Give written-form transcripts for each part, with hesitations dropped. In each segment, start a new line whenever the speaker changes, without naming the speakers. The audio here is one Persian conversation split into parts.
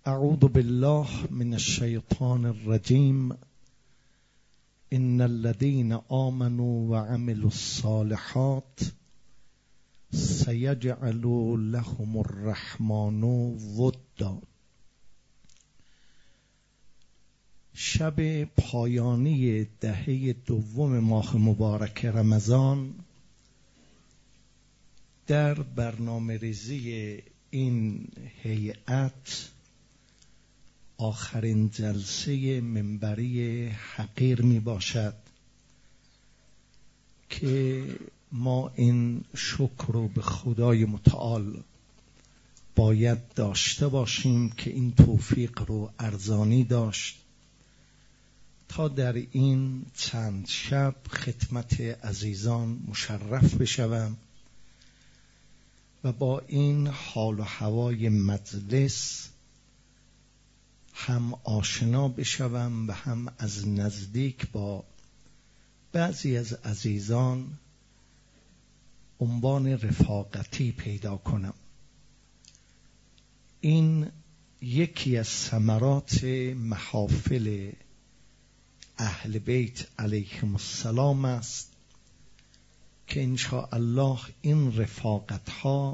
اعوذ بالله من الشیطان الرجیم. ان الذين آمنوا وعملوا الصالحات سيجعل لهم الرحمن ودا. شب پایانی دهه دوم ماه مبارک رمضان در برنامه ریزی این هیئت آخرین جلسه منبری حقیر می باشد که ما این شکر رو به خدای متعال باید داشته باشیم که این توفیق رو ارزانی داشت تا در این چند شب خدمت عزیزان مشرف بشوم و با این حال و هوای مجلس هم آشنا بشوم و هم از نزدیک با بعضی از عزیزان عنوان رفاقتی پیدا کنم. این یکی از ثمرات محافل اهل بیت علیهم السلام است که انشاءالله این رفاقت‌ها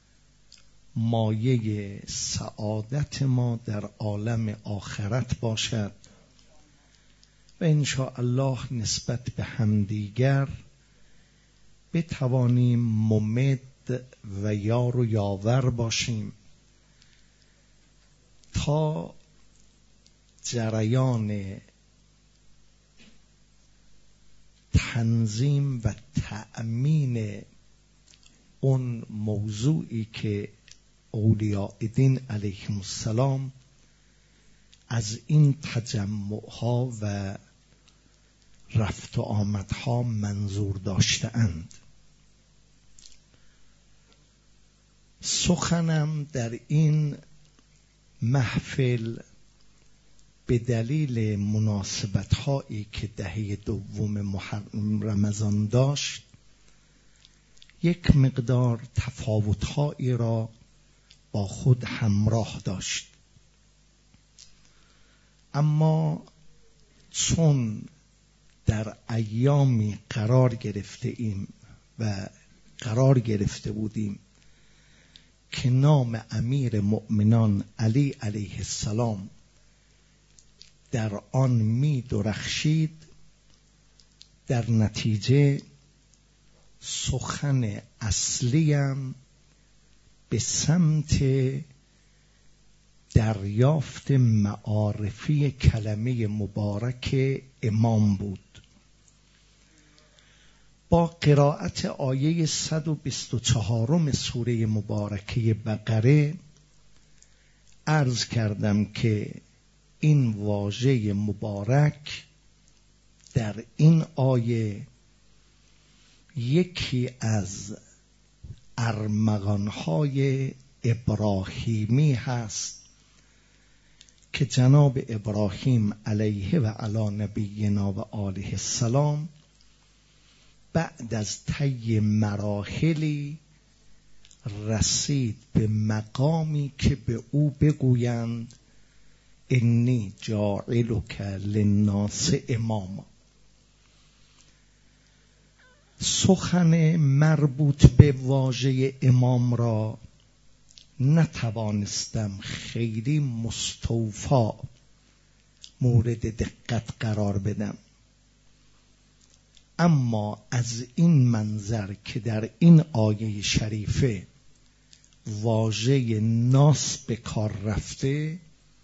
مایه سعادت ما در عالم آخرت باشد و انشاءالله نسبت به همدیگر بتوانیم ممد و یار و یاور باشیم تا جریان تنظیم و تأمین اون موضوعی که اولیاء دین علیهم السلام از این تجمعها و رفت و آمدها منظور داشته‌اند. سخنم در این محفل به دلیل مناسبت‌هایی که دهه دوم رمضان داشت یک مقدار تفاوت‌هایی را با خود همراه داشت، اما چون در ایامی قرار گرفته ایم و قرار گرفته بودیم که نام امیر مؤمنان علی علیه السلام در آن می درخشید، در نتیجه سخن اصلیم به سمت دریافت معارفی کلمه مبارک امام بود. با قرائت آیه 124 سوره مبارکه بقره عرض کردم که این واژه مبارک در این آیه یکی از ارمغان‌های ابراهیمی هست که جناب ابراهیم علیه و علی نبینا و آله السلام بعد از طی مراحلی رسید به مقامی که به او بگویند انی جاعلک للناس اماما. سخن مربوط به واژه امام را نتوانستم خیلی مستوفا مورد دقت قرار بدم، اما از این منظر که در این آیه شریفه واژه ناس به کار رفته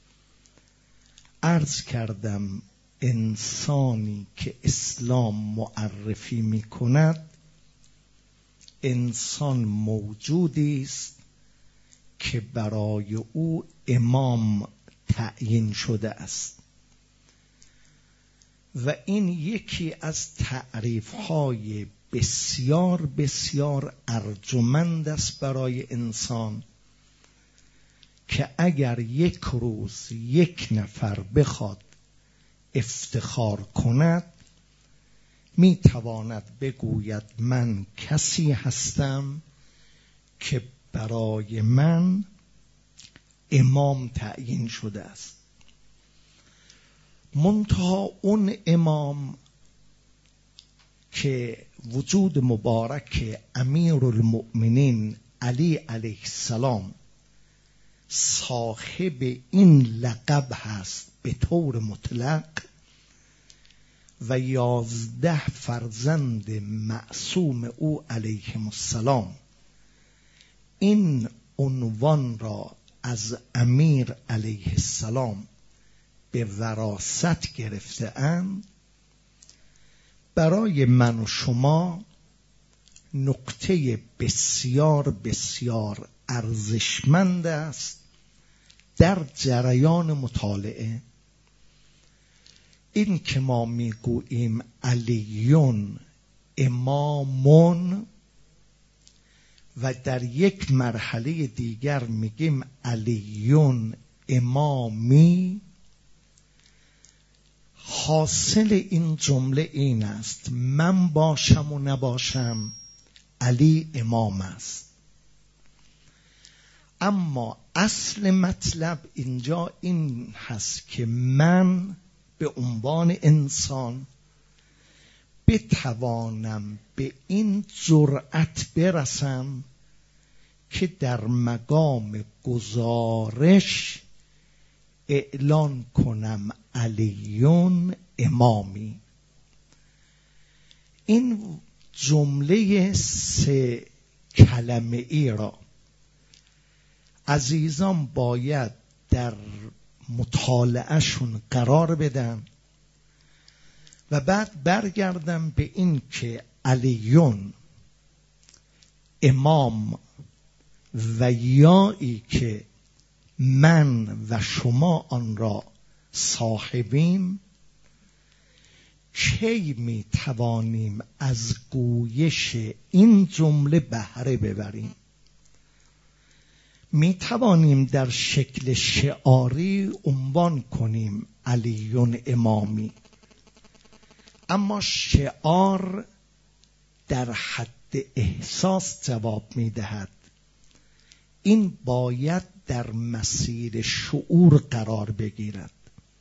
عرض کردم انسانی که اسلام معرفی می کند انسان موجودی است که برای او امام تعیین شده است و این یکی از تعریف‌های بسیار بسیار ارجمند است برای انسان که اگر یک روز یک نفر بخواد افتخار کند می تواند بگوید من کسی هستم که برای من امام تعیین شده است. منتها اون امام که وجود مبارک امیرالمؤمنین علی علیه السلام صاحب این لقب هست به طور مطلق و 11 فرزند معصوم او علیهم السلام این عنوان را از امیر علیه السلام به وراثت گرفته اند، برای من و شما نکته بسیار بسیار ارزشمند است در جریان مطالعه. این که ما میگوییم علیون امامون و در یک مرحله دیگر میگیم علیون امامی، حاصل این جمله این است من باشم و نباشم علی امام است. اما اصل مطلب اینجا این هست که من به عنوان انسان بتوانم به این جرأت برسم که در مقام گزارش اعلان کنم علیون امامی. این جمله 3 کلمه ای را عزیزان باید در مطالعهشون قرار بدن و بعد برگردم به این که علیون امام و یایی که من و شما آن را صاحبیم، کی می توانیم از گویش این جمله بهره ببریم؟ می توانیم در شکل شعاری عنوان کنیم علیون امامی، اما شعار در حد احساس جواب می دهد. این باید در مسیر شعور قرار بگیرد.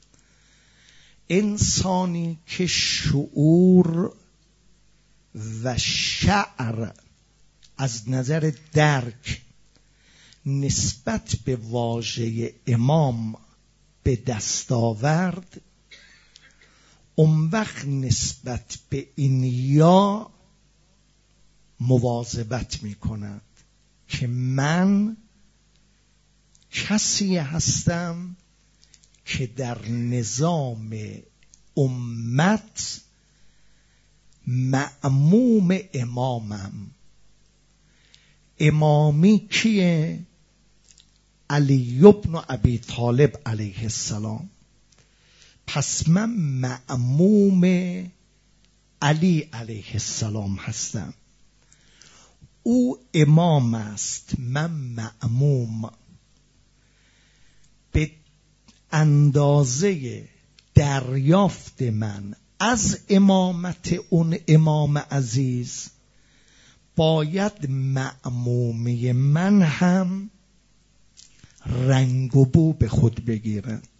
انسانی که شعور و شعر از نظر درک نسبت به واژه امام به دست آورد، اون وقت نسبت به این یا مواظبت می کند که من کسی هستم که در نظام امت مأموم امامم. امامی کیه؟ علی ابن ابی طالب علیه السلام. پس من مأموم علی علیه السلام هستم. او امام است، من مأموم. به اندازه دریافت من از امامت اون امام عزیز باید مأمومی من هم رنگ و بو به خود بگیرد.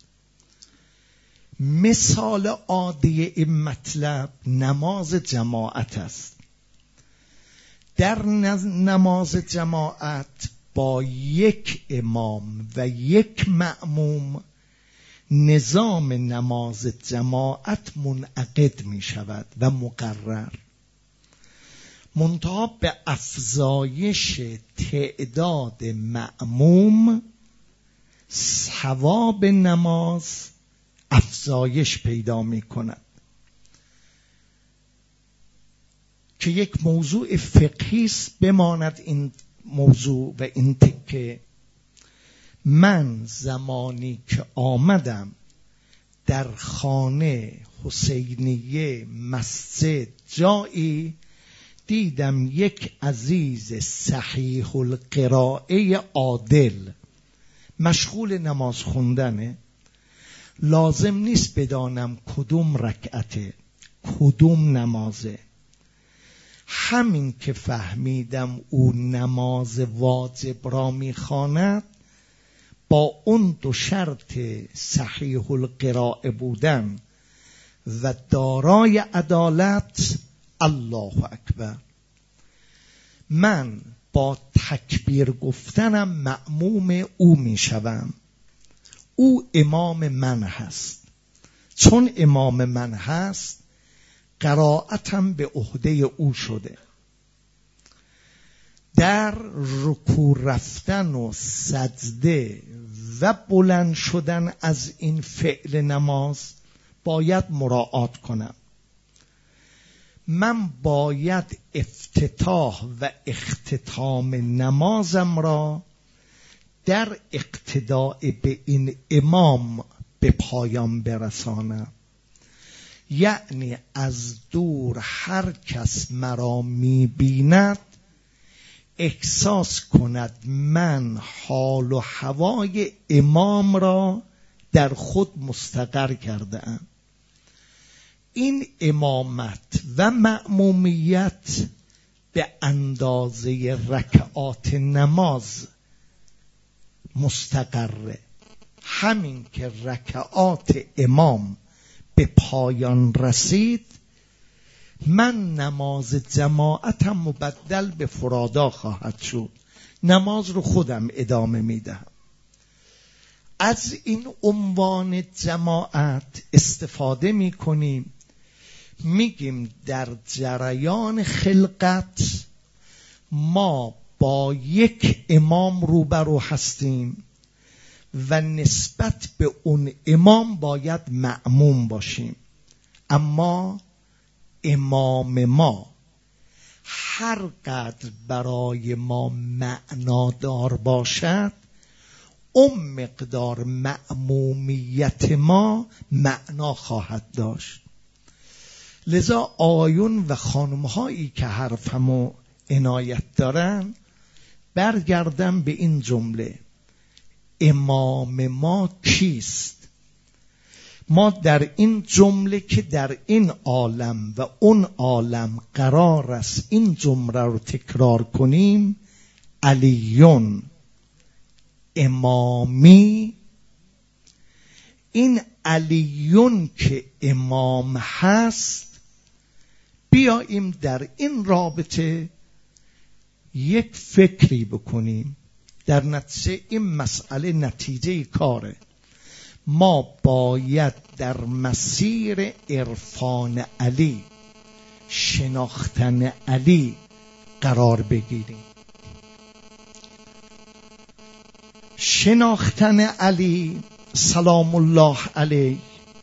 مثال عادی این مطلب نماز جماعت است. در نماز جماعت با یک امام و یک مأموم نظام نماز جماعت منعقد می شود و مقرر. منتها به افزایش تعداد مأموم ثواب نماز افزایش پیدا می کند که یک موضوع فقهی است. بماند این موضوع و این تکه. من زمانی که آمدم در خانه حسینیه مسجد جایی دیدم یک عزیز صحیح القراءه عادل مشغول نماز خوندنه. لازم نیست بدانم کدوم رکعته کدوم نمازه. همین که فهمیدم او نماز واجب را میخواند با اون 2 شرط صحیح القراءه بودن و دارای عدالت، الله اکبر، من با تکبیر گفتنم مأموم او می شوم. او امام من هست. چون امام من هست قرائتم به عهده او شده. در رکوع رفتن و سجده و بلند شدن از این فعل نماز باید مراعات کنم. من باید افتتاح و اختتام نمازم را در اقتداء به این امام به پایان برسانم. یعنی از دور هر کس مرا می‌بیند احساس کند من حال و هوای امام را در خود مستقر کرده‌ام. این امامت و مأمومیت به اندازه رکعات نماز مستقره. همین که رکعات امام به پایان رسید، من نماز جماعتم مبدل به فرادا خواهد شد. نماز رو خودم ادامه میدم. از این عنوان جماعت استفاده میکنیم. میگیم در جریان خلقت ما با یک امام روبرو هستیم و نسبت به اون امام باید مأموم باشیم. اما امام ما هر قدر برای ما معنادار باشد، اون مقدار مأمومیت ما معنا خواهد داشت. لذا آقایون و خانم‌هایی که حرفمو عنایت دارن برگردم به این جمله: امام ما کیست؟ ما در این جمله که در این عالم و اون عالم قرار است این جمله رو تکرار کنیم، علیون امامی، این علیون که امام هست، بیاییم در این رابطه یک فکری بکنیم. در نتیجه این مسئله نتیجه کاره. ما باید در مسیر عرفان علی، شناختن علی قرار بگیریم. شناختن علی سلام الله علیه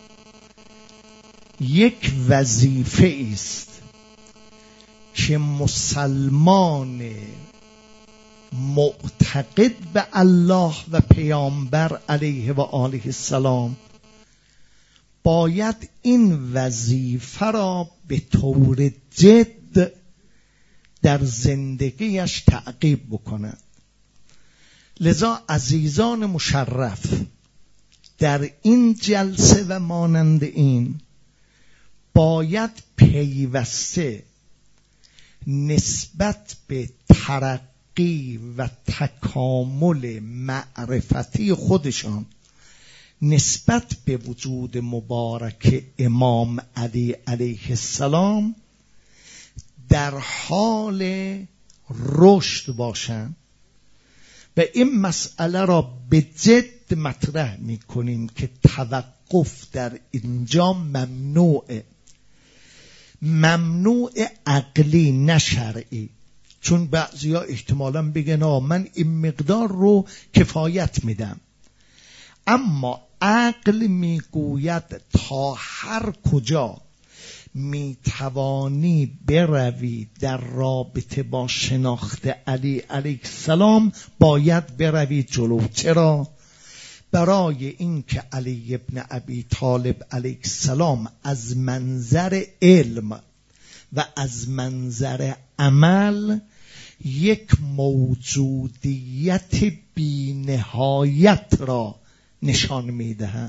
یک وظیفه است که مسلمان معتقد به الله و پیامبر علیه و آله السلام باید این وظیفه را به طور جد در زندگیش تعقیب بکند. لذا عزیزان مشرف، در این جلسه و مانند این باید پیوسته نسبت به ترقی و تکامل معرفتی خودشان نسبت به وجود مبارک امام علی علیه السلام در حال رشد باشند و این مسئله را به جد مطرح می‌کنیم که توقف در اینجا ممنوع عقلی نه شرعی. چون بعضیا احتمالاً بگن من این مقدار رو کفایت میدم، اما عقل میگوید تا هر کجا میتوانی بروی در رابطه با شناخت علی علیه السلام باید بروی جلو. چرا؟ برای اینکه علی ابن ابی طالب علیه السلام از منظر علم و از منظر عمل یک موجودیت بی نهایت را نشان میدهد.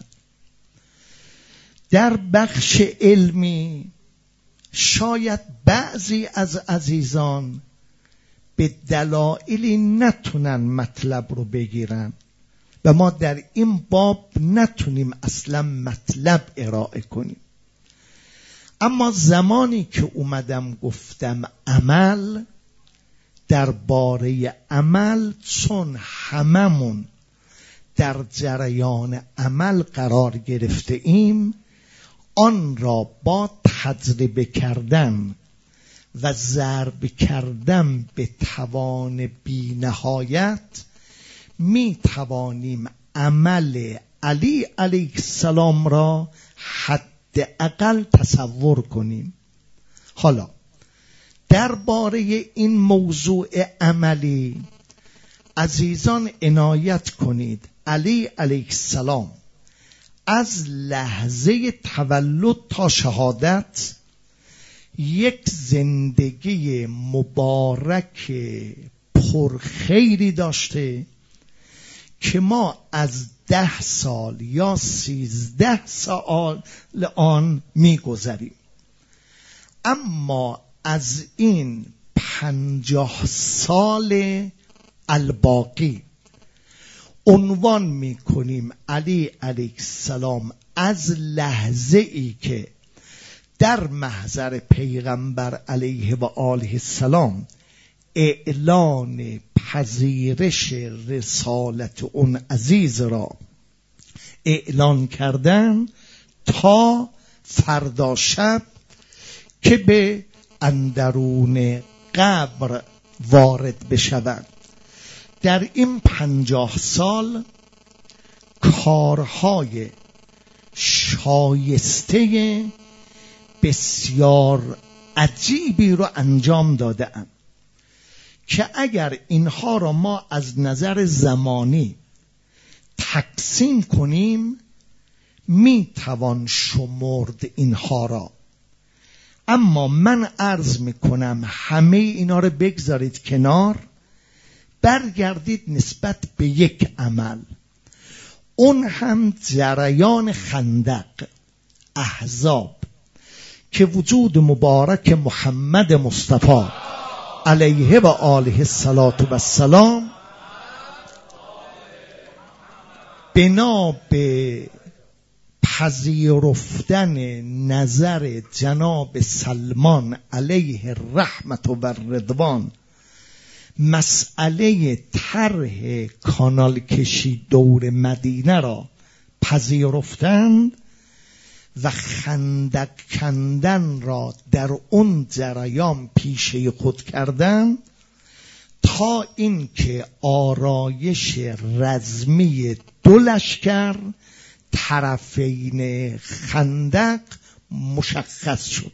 در بخش علمی شاید بعضی از عزیزان به دلایلی نتونن مطلب رو بگیرن، و ما در این باب نتونیم اصلا مطلب ارائه کنیم. اما زمانی که اومدم گفتم عمل، درباره عمل چون هممون در جریان عمل قرار گرفته ایم، آن را با تجربه کردن و ضرب کردن به توان بی نهایت می توانیم عمل علی علیه السلام را حداقل تصور کنیم. حالا درباره این موضوع عملی عزیزان عنایت کنید. علی علیه السلام از لحظه تولد تا شهادت یک زندگی مبارک پرخیری داشته که ما از 10 سال یا 13 سال آن می‌گذریم. اما از این 50 سال الباقی عنوان می‌کنیم علی علیه السلام از لحظه ای که در محضر پیغمبر علیه و آله السلام اعلان پذیرش رسالت اون عزیز را اعلان کردن تا فردا شب که به اندرون قبر وارد بشوند. در این 50 سال کارهای شایسته بسیار عجیبی رو انجام داده‌اند که اگر اینها را ما از نظر زمانی تقسیم کنیم میتوان شمرد اینها را. اما من عرض میکنم همه اینا رو بگذارید کنار، برگردید نسبت به یک عمل، اون هم جریان خندق، احزاب، که وجود مبارک محمد مصطفی علیه و آله السلام بنا به پذیرفتن نظر جناب سلمان علیه الرحمت و رضوان مسئله طرح کانال کشی دور مدینه را پذیرفتند و خندق کندن را در اون جریان پیشه خود کردند تا اینکه آرایش رزمی 2 لشکر طرفین خندق مشخص شد.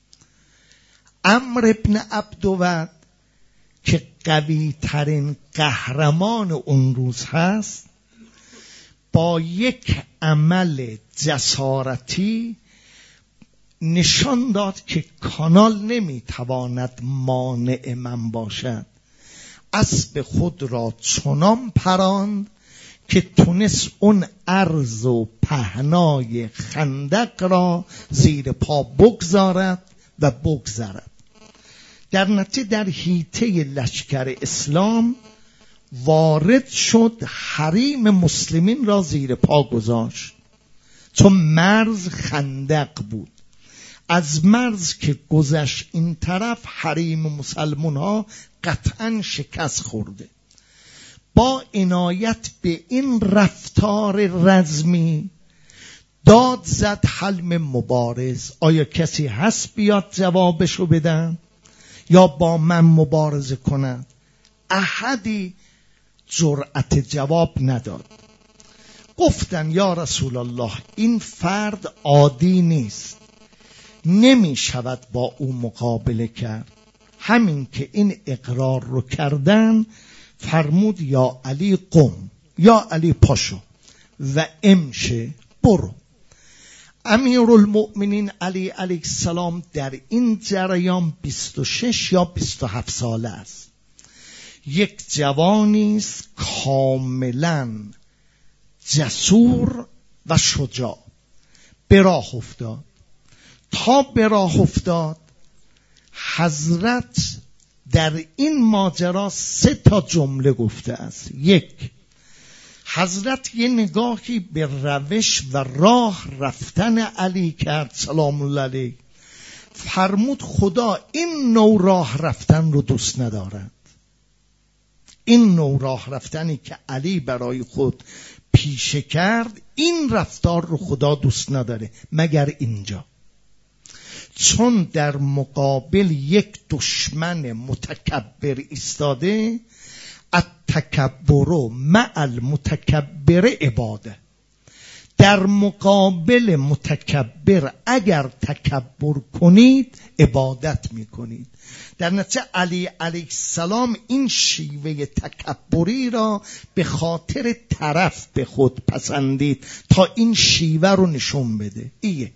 عمرو بن عبدود که قوی ترین قهرمان اون روز هست، با یک عمل جسارتی نشان داد که کانال نمیتواند مانع من باشد. اسب خود را چنان پراند که تونست اون عرض و پهنای خندق را زیر پا بگذارد و بگذرد. در نتیجه در حیطه لشکر اسلام وارد شد، حریم مسلمین را زیر پا گذاشت، چون مرز خندق بود. از مرز که گذشت این طرف حریم مسلمان ها قطعا شکست خورده. با عنایت به این رفتار رزمی داد زد حلم مبارز. آیا کسی هست بیاد جوابشو بدن یا با من مبارزه کنند؟ احدی جرأت جواب نداد. گفتن یا رسول الله این فرد عادی نیست، نمی شود با او مقابله کرد. همین که این اقرار رو کردن فرمود یا علی قم، یا علی پاشو و امشه برو. امیرالمؤمنین علی علیه السلام در این جریان 26 یا 27 ساله است. یک جوانی است کاملا جسور و شجاع. به راه افتاد. تا به راه افتاد حضرت در این ماجرا 3 جمله گفته است. 1، حضرت یه نگاهی به روش و راه رفتن علی کرد سلام الله علیه. فرمود خدا این نوع راه رفتن رو دوست ندارد. این نوع راه رفتنی که علی برای خود پیشه کرد، این رفتار رو خدا دوست نداره مگر اینجا. چون در مقابل یک دشمن متکبر ایستاده، التکبر مع المتکبر عباده. در مقابل متکبر اگر تکبر کنید عبادت میکنید. در نتیجه علی علیه السلام این شیوه تکبری را به خاطر طرف به خود پسندید تا این شیوه رو نشون بده. یک.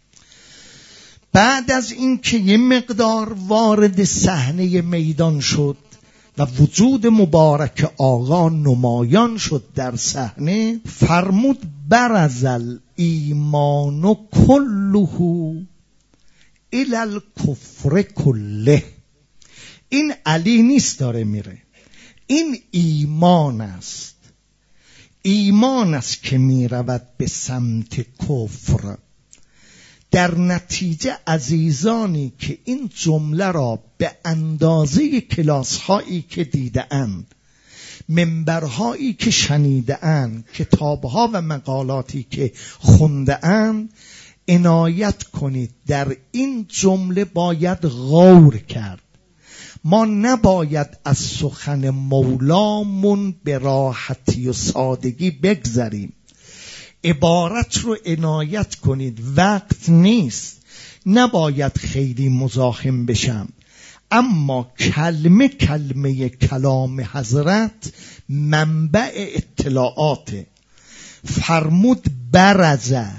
بعد از این که یه مقدار وارد صحنه میدان شد و وجود مبارک آقا نمایان شد در صحنه، فرمود برز الایمان کله الی الکفر کله. این علی نیست داره میره، این ایمان است. ایمان است که میرود به سمت کفر. در نتیجه عزیزانی که این جمله را به اندازه کلاس هایی که دیده اند، منبرهایی که شنیده اند، کتابها و مقالاتی که خونده اند، عنایت کنید. در این جمله باید غور کرد. ما نباید از سخن مولامون به راحتی و سادگی بگذریم. عبارت رو عنایت کنید، وقت نیست، نباید خیلی مزاحم بشم، اما کلمه کلمه کلام حضرت منبع اطلاعات. فرمود برزه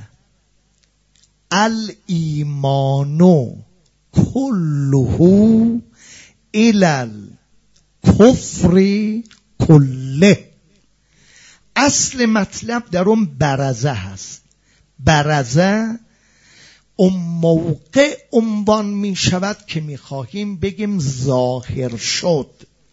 الایمان کله الی الکفر کله. اصل مطلب در اون برزه هست. برزه اون موقع عنوان می شود که می خواهیم بگیم ظاهر شد.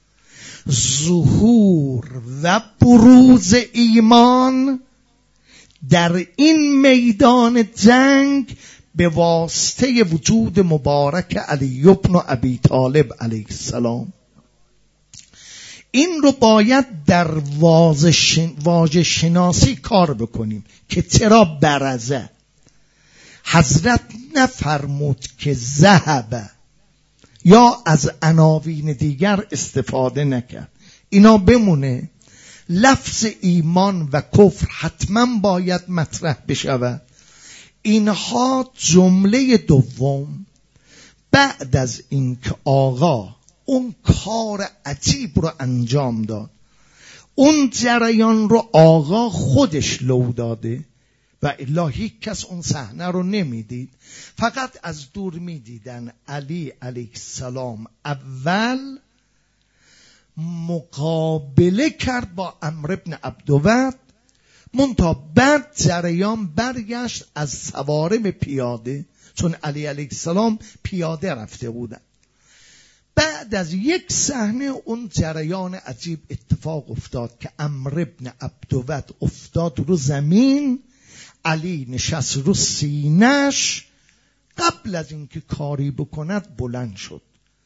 ظهور و بروز ایمان در این میدان جنگ به واسطه وجود مبارک علی بن ابی طالب علیه السلام. این رو باید در واژه شناسی کار بکنیم که چرا برزه. حضرت نفرمود که ذهب یا از عناوین دیگر استفاده نکرد. اینا بمونه. لفظ ایمان و کفر حتما باید مطرح بشود. اینها جمله دوم بعد از این که آقا اون کار عجیب رو انجام داد، اون جریان رو آقا خودش لو داده و الا هیچ کس اون صحنه رو نمیدید، فقط از دور میدیدن. علی علیه السلام اول مقابله کرد با عمرو بن عبدود، منتها بعد جریان برگشت از سوارم پیاده، چون علی علیه السلام پیاده رفته بودن. بعد از یک صحنه اون جریان عجیب اتفاق افتاد که عمرو بن عبدود افتاد رو زمین، علی نشست رو سینش، قبل از اینکه کاری بکند بلند شد،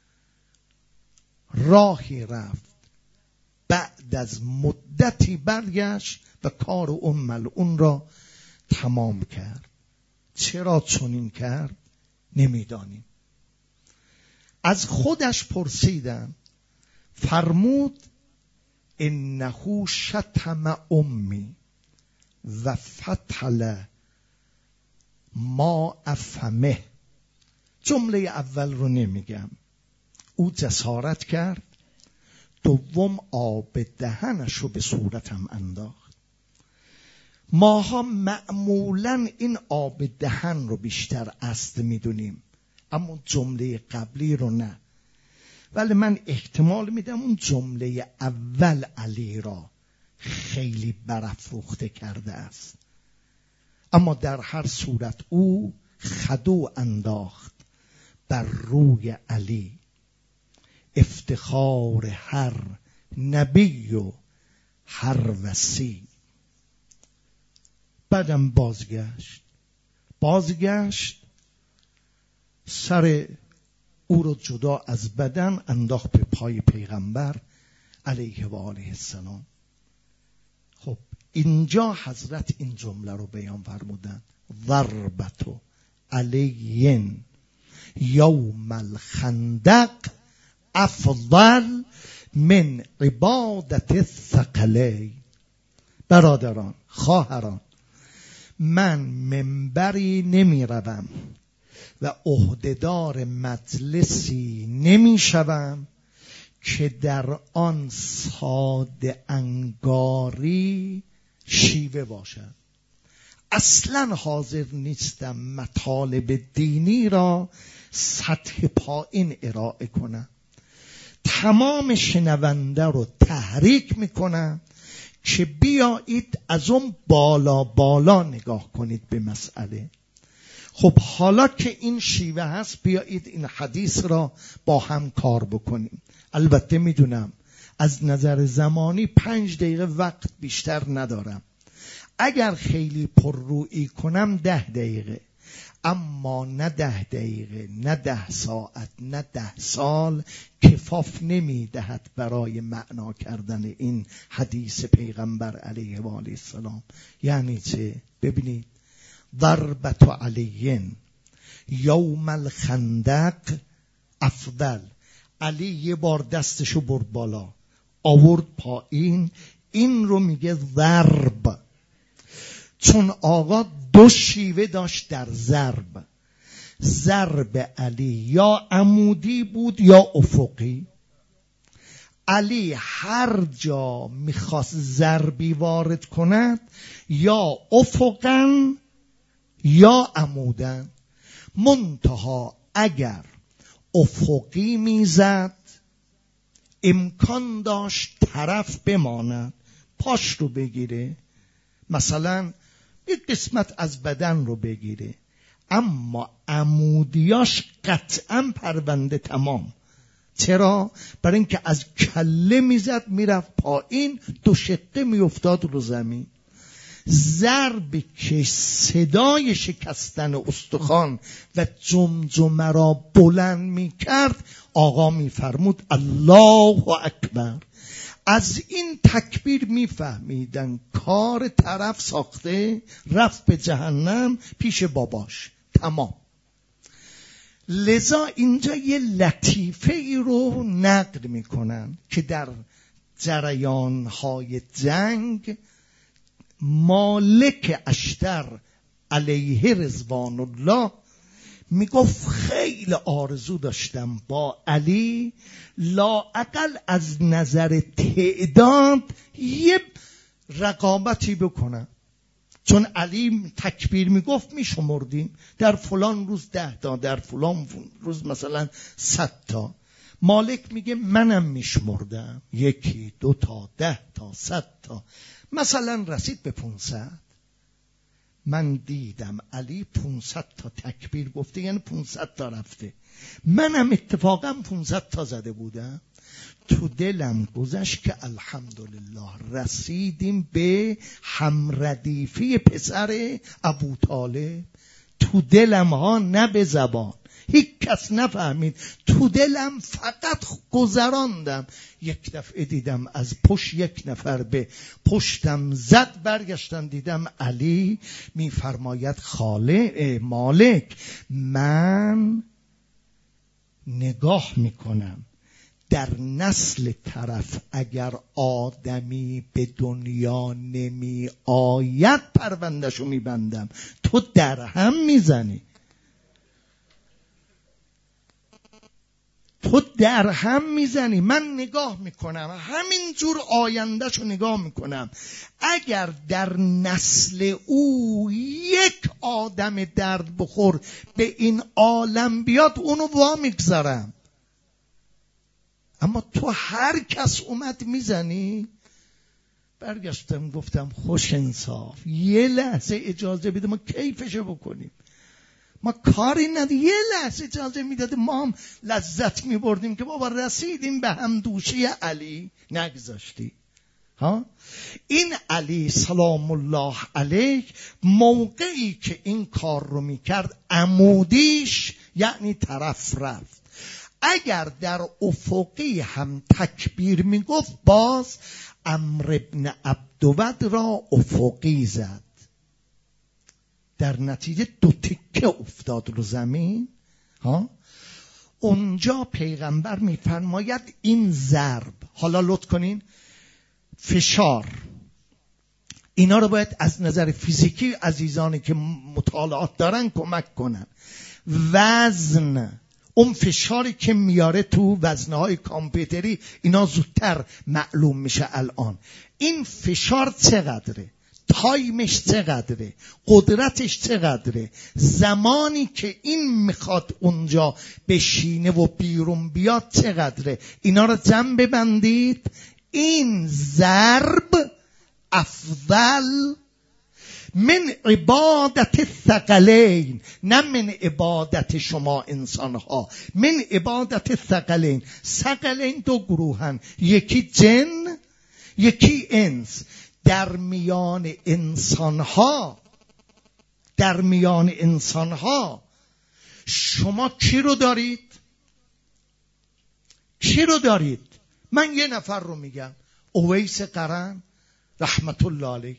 راهی رفت، بعد از مدتی برگشت و کار اون ملعون را تمام کرد. چرا چنین کرد نمیدانیم. از خودش پرسیدم، فرمود انه شتم امی و فتل ما افهمه. جمله اول رو نمیگم. او جسارت کرد، دوم آب دهنش رو به صورتم انداخت. ماها معمولا این آب دهن رو بیشتر اصل میدونیم، اما جمله قبلی رو نه. ولی من احتمال میدم اون جمله اول علی را خیلی برافروخته کرده است. اما در هر صورت او خدو انداخت بر روی علی، افتخار هر نبی و هر وصی. بعدم بازگشت سر او رو جدا از بدن انداخت به پای پیغمبر علیه و آله السلام. خب اینجا حضرت این جمله رو بیان فرمودن: ضربتو علیین یوم الخندق افضل من عبادت الثقلین. برادران، خواهران، من منبری نمی روم و عهدهدار مجلسی نمی شوم که در آن ساده انگاری شیوه باشد. اصلا حاضر نیستم مطالب دینی را سطح پایین ارائه کنم. تمام شنونده رو تحریک میکنم که بیایید از اون بالا نگاه کنید به مسئله. خب حالا که این شیوه هست، بیایید این حدیث را با هم کار بکنیم. البته میدونم از نظر زمانی 5 دقیقه وقت بیشتر ندارم. اگر خیلی پررویی کنم 10 دقیقه، اما نه 10 دقیقه، نه 10 ساعت، نه 10 سال کفاف نمیدهد برای معنا کردن این حدیث پیغمبر علیه و آله السلام. یعنی چه؟ ببینید، ضربت علیین یوم الخندق افضل. علی یه بار دستشو برد بالا، آورد پایین، این رو میگه ضرب. چون آقا 2 شیوه داشت در ضرب علی یا عمودی بود یا افقی. علی هر جا میخواست ضربی وارد کند یا افقاً یا عموداً. منتها اگر افقی میزد امکان داشت طرف بماند، پاش رو بگیره، مثلا یک قسمت از بدن رو بگیره. اما عمودیاش قطعا پرونده تمام. چرا؟ برای اینکه از کله میزد میرفت پایین، 2 شقه میافتاد رو زمین. ضربی که صدای شکستن استخوان و جمجمه را بلند میکرد، آقا میفرمود الله اکبر. از این تکبیر میفهمیدن کار طرف ساخته، رفت به جهنم پیش باباش، تمام. لذا اینجا یه لطیفه ای رو نقل میکنن که در جریانهای جنگ مالک اشتر علیه رضوان الله میگفت خیلی آرزو داشتم با علی لااقل از نظر تعداد یه رقابتی بکنم. چون علی تکبیر میگفت میشمردیم، در فلان روز 10 تا، در فلان روز مثلا 100 تا. مالک میگه منم میشمردم، 1 2 تا 10 تا 100 تا، مثلا رسید به 500. من دیدم علی 500 تا تکبیر گفته، یعنی 500 تا رفته. منم اتفاقا 500 تا زده بودم. تو دلم گذشت که الحمدلله رسیدیم به همردیفی پسر ابو طالب. تو دلم ها، نه به زبان، هیچ کس نفهمید. تو دلم فقط گذراندم. یک دفعه دیدم از پشت 1 نفر به پشتم زد، برگشتم دیدم علی میفرماید مالک، من نگاه میکنم در نسل طرف اگر آدمی به دنیا نمی آید پروندهشو میبندم، تو درهم میزنی، تو درهم میزنی. من نگاه میکنم همین جور آیندهشو نگاه میکنم، اگر در نسل او 1 آدم درد بخور به این عالم بیاد اونو وا میگذارم. اما تو هر کس اومد میزنی. برگشتم گفتم خوش انصاف، یه لحظه اجازه بده ما کیفشو بکنیم. ما کاری نداریم، یه لحظه اجازه میداده ما هم لذت میبردیم که بابا رسیدیم به هم دوشی علی، نگذاشتی. ها، این علی سلام الله علیه موقعی که این کار رو میکرد عمودیش یعنی طرف رفت. اگر در افقی هم تکبیر میگفت باز عمرو ابن عبدود را افقی زد، در نتیجه 2 تکه افتاد رو زمین. ها، اونجا پیغمبر میفرماید این ضرب، حالا لطف کنین، فشار، اینا رو باید از نظر فیزیکی عزیزانی که مطالعات دارن کمک کنن. وزن، اون فشاری که میاره تو وزنهای کامپیوتری اینا زودتر معلوم میشه الان. این فشار چقدره، تایمش چقدره، قدرتش چقدره، زمانی که این میخواد اونجا بشینه و بیرون بیاد چقدره، اینا رو جمع ببندید. این ضرب افضل من عبادت الثقلین، نه من عبادت شما انسان ها، من عبادت الثقلین. ثقلین 2 گروهن، یکی جن یکی انس. در میان انسان ها شما کی رو دارید؟ من یه نفر رو میگم، اویس قرن رحمت الله علیه.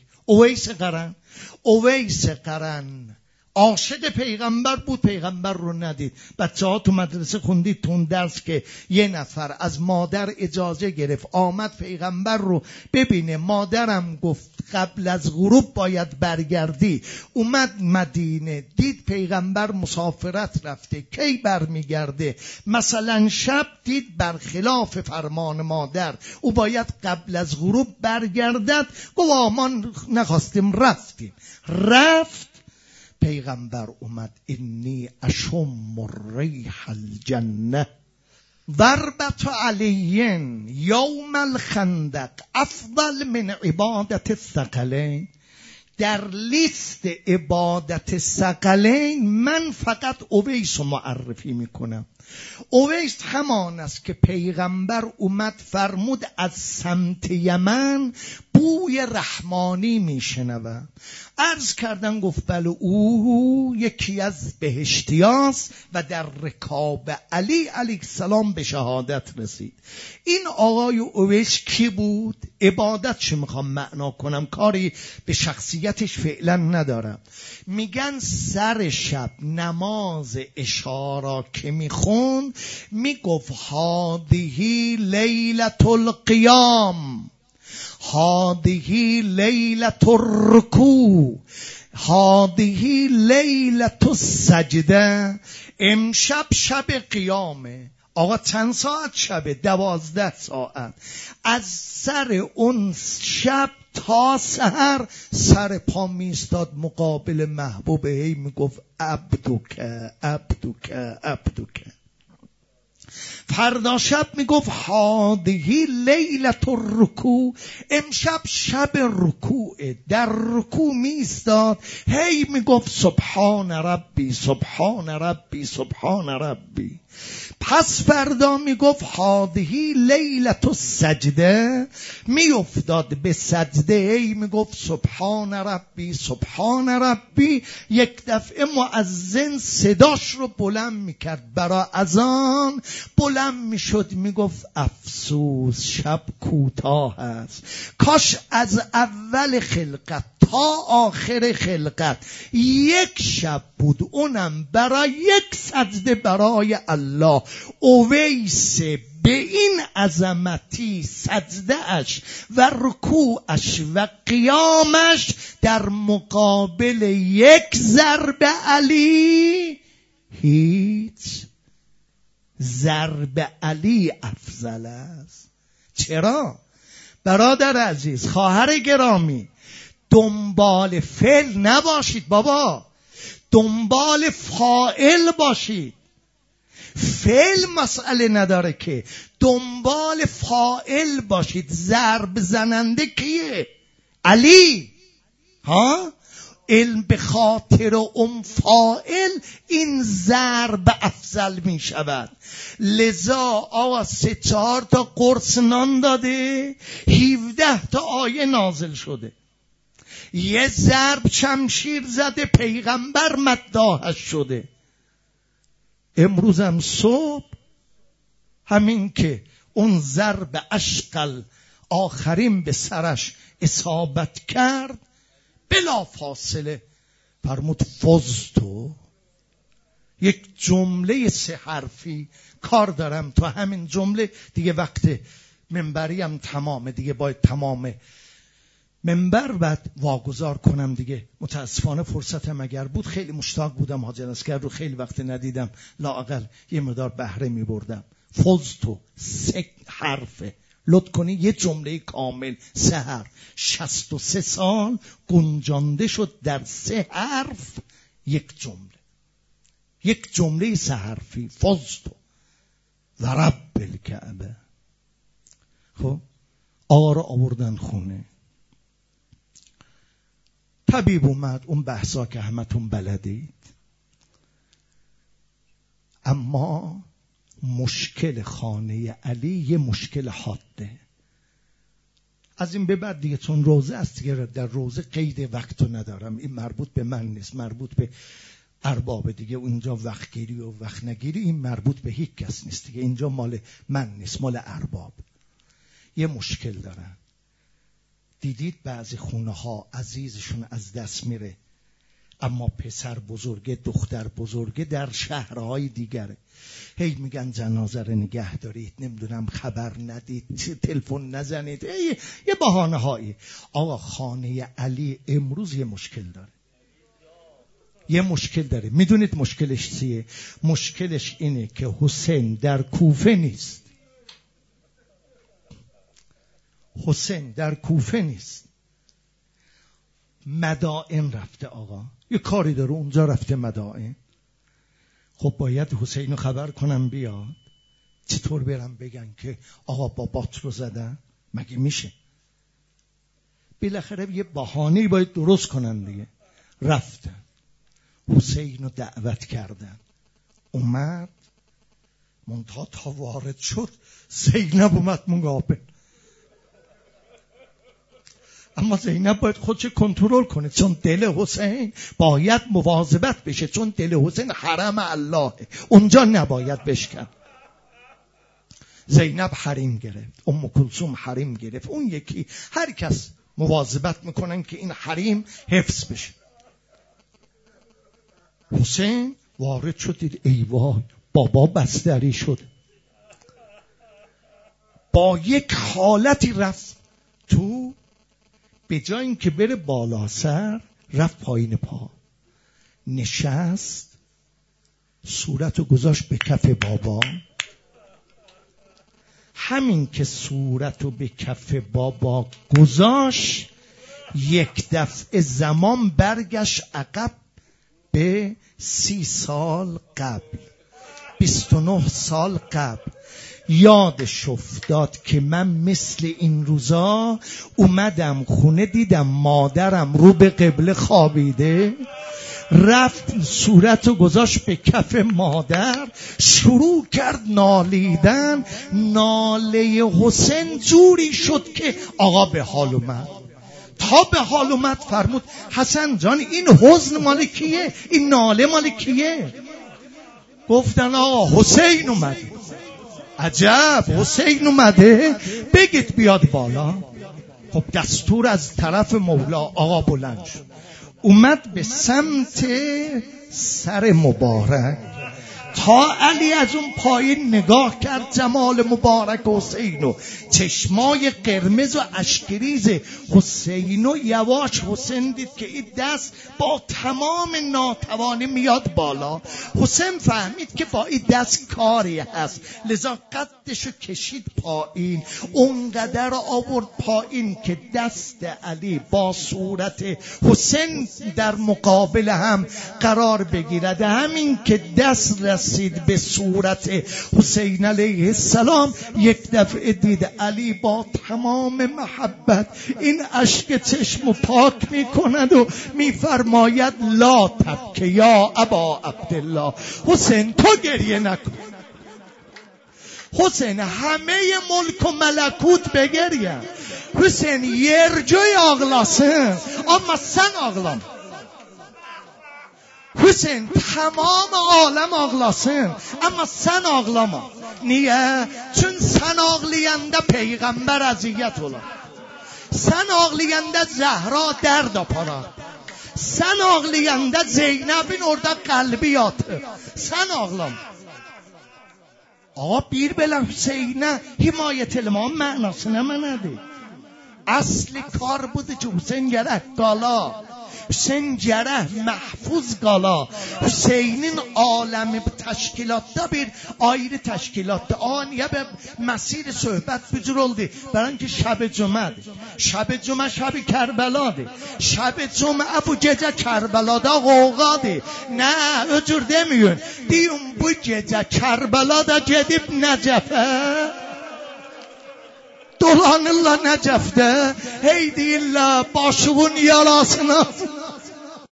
اویس قرن عاشق پیغمبر بود، پیغمبر رو ندید. بچه ها تو مدرسه خوندید تون درس که یه نفر از مادر اجازه گرفت آمد پیغمبر رو ببینه. مادرم گفت قبل از غروب باید برگردی. اومد مدینه، دید پیغمبر مسافرت رفته، کی برمیگرده؟ مثلا شب دید برخلاف فرمان مادر او باید قبل از غروب برگردد. گفت ما نخواستیم، رفت. پیغمبر اومد، انی اشم الریح الجنه ضربت علی یوم الخندق افضل من عبادت الثقلین. در لیست عبادت الثقلین من فقط اویس رو معرفی میکنم. اویس همان است که پیغمبر اومد فرمود از سمت یمن بوی رحمانی میشنوم. عرض کردن گفت بله او یکی از بهشتیاست و در رکاب علی علیه السلام به شهادت رسید. این آقای اویس کی بود؟ عبادت چه میخوام معنا کنم، کاری به شخصیتش فعلا ندارم. میگن سر شب نماز عشا که میخوند میگفت هادهی لیلة القیام، هادهی لیلة الرکوع، هادهی لیلة السجده. امشب شب قیامه. آقا چند ساعت شبه؟ 12 ساعت. از سر اون شب تا سحر سر پا میستاد مقابل محبوبه، هی میگفت عبدک عبدک عبدک. فردا شب میگفت هادهی لیلة الرکوع، امشب شب رکوع. در رکوع میستاد هی میگفت سبحان ربی سبحان ربی سبحان ربی. پس فردا میگفت هادهی لیلة السجده، میافتاد به سجده ای میگفت سبحان ربی سبحان ربی. یک دفعه مؤذن صداش رو بلند میکرد برای اذان، بلند میشد میگفت افسوس شب کوتاه است، کاش از اول خلقت تا آخر خلقت یک شب بود، اونم برای یک سجده برای الله. اویس به این عظمتی سجده اش و رکوعش و قیامش در مقابل یک ضرب علی، هیچ. ضرب علی افضل است. چرا؟ برادر عزیز، خواهر گرامی، دنبال فعل نباشید بابا، دنبال فاعل باشید. فعل مسئله نداره که، دنبال فاعل باشید. ضرب زننده کیه؟ علی. ها؟ علم به خاطر فاعل این ضرب افضل می شود. لذا آقا 3-4 تا قرص نان داده، 17 تا آیه نازل شده، یه ضرب شمشیر زده، پیغمبر مداحش شده. امروزم صبح همین که اون ضرب اشقل آخرین به سرش اصابت کرد، بلا فاصله فرمود فزتو. یک جمله 3 حرفی کار دارم، تو همین جمله دیگه وقت منبریم تمامه، دیگه باید تمام منبر بعد واگذار کنم دیگه. متاسفانه فرصتم اگر بود خیلی مشتاق بودم حاج نصر رو خیلی وقت ندیدم، لااقل یه مقدار بهره می بردم. فزتو 3 حرفه، لطف کنی یه جمله کامل 3 حرف، 63 سال گنجانده شد در 3 حرف یک جمله، یک جمله 3 حرفی، فزتو و رب الکعبه. خب آقا رو آوردن خونه، طبیب اومد، اون بحثا که همتون بلدید. اما مشکل خانه علی یه مشکل حاده. از این به بعد دیگه چون روزه است دیگه در روزه قید وقت رو ندارم، این مربوط به من نیست، مربوط به ارباب دیگه. اینجا وقت گیری و وقت نگیری این مربوط به هیچ کس نیست دیگه، اینجا مال من نیست، مال ارباب. یه مشکل دارن. دیدید بعضی خونه ها عزیزشون از دست میره، اما پسر بزرگه دختر بزرگه در شهرهای دیگره، هی میگن جنازه رو نگه دارید، نمیدونم خبر ندید، تلفن نزنید، یه بهانه هایی. آقا خانه علی امروز یه مشکل داره، یه مشکل داره. میدونید مشکلش چیه؟ مشکلش اینه که حسین در کوفه نیست، حسین در کوفه نیست، مدائن رفته. آقا یه کاری داره اونجا رفته مدائن. خب باید حسین رو خبر کنم بیاد. چطور برم بگن که آقا بابات رو زدن؟ مگه میشه؟ بالاخره یه بهانه‌ای باید درست کنن دیگه. رفتن حسین رو دعوت کردن، اومد، منتها تا وارد شد زینب اومد مقابل. اما زینب باید خودش کنترل کنه، چون دل حسین باید مواظبت بشه، چون دل حسین حرم الله، اونجا نباید بشکن. زینب حریم گرفت، ام کلثوم حریم گرفت، اون یکی، هر کس مواظبت میکنن که این حریم حفظ بشه. حسین وارد شد، دید ای وای بابا بستری شد، با یک حالتی رفت تو، به جای این که بره بالا سر رفت پایین پا، نشست، صورتو گذاشت به کف بابا. همین که صورتو به کف بابا گذاشت، یک دفعه زمان برگشت عقب به 30 سال قبل، 29 سال قبل. یادش افتاد که من مثل این روزا اومدم خونه دیدم مادرم رو به قبله خوابیده، رفت صورتو گذاشت به کف مادر، شروع کرد نالیدن. ناله حسین جوری شد که آقا به حال اومد. تا به حال اومد فرمود حسن جان این حزن مال کیه؟ این ناله مال کیه؟ گفتن آقا حسین اومده. عجب حسین اومده، بگید بیاد بالا. خب دستور از طرف مولا، آقا بلند شد، اومد به سمت سر مبارک. تا علی از اون پایین نگاه کرد جمال مبارک حسینو، چشمای قرمز و اشکریز حسینو. یواش حسین دید که این دست با تمام ناتوانی میاد بالا. حسین فهمید که با این دست کاری هست، لذا قدشو کشید پایین، اونقدر آورد پایین که دست علی با صورت حسین در مقابل هم قرار بگیرد. همین که دست رسید به صورت حسین علیه السلام، یک دفعه دید علی با تمام محبت این اشک چشمو پاک میکند و میفرماید لا تبکه یا ابا عبدالله، حسین تو گریه نکن. حسین همه ملک و ملکوت بگریم، حسین yerjoy ağlasın ama sen ağlama. Hüseyin tamam alem ağlasın ama sen ağlama. Niye? Çünkü sen ağlayanda peygamber aziyet olar. Sen ağlayanda Zehra derd aparar. Sen ağlayanda Zeynep'in orada kalbi yatır. Sen ağlama. Ağa bir belə Hüseyinə himayət eləmənin mənası nə mənadır? Asli kar budur ki Hüseyin gərək qala, Hüseyin gərək محفوظ qala. Hüseyinin aləmi bu təşkilatda bir ayrı təşkilatda. Niyə به مسیر söhbət bücür oldu? Bəran ki şəb cümədir. Şəb cümə şəb Kərbeladır. Şəb cümə bu gecə Kərbəlada qoğadır. Nə, öcür deməyin. Deyim bu gecə Kərbəlada gedib Nəcəfə dolanırlar Nəcəfdə, hey deyirlər başımın yarasına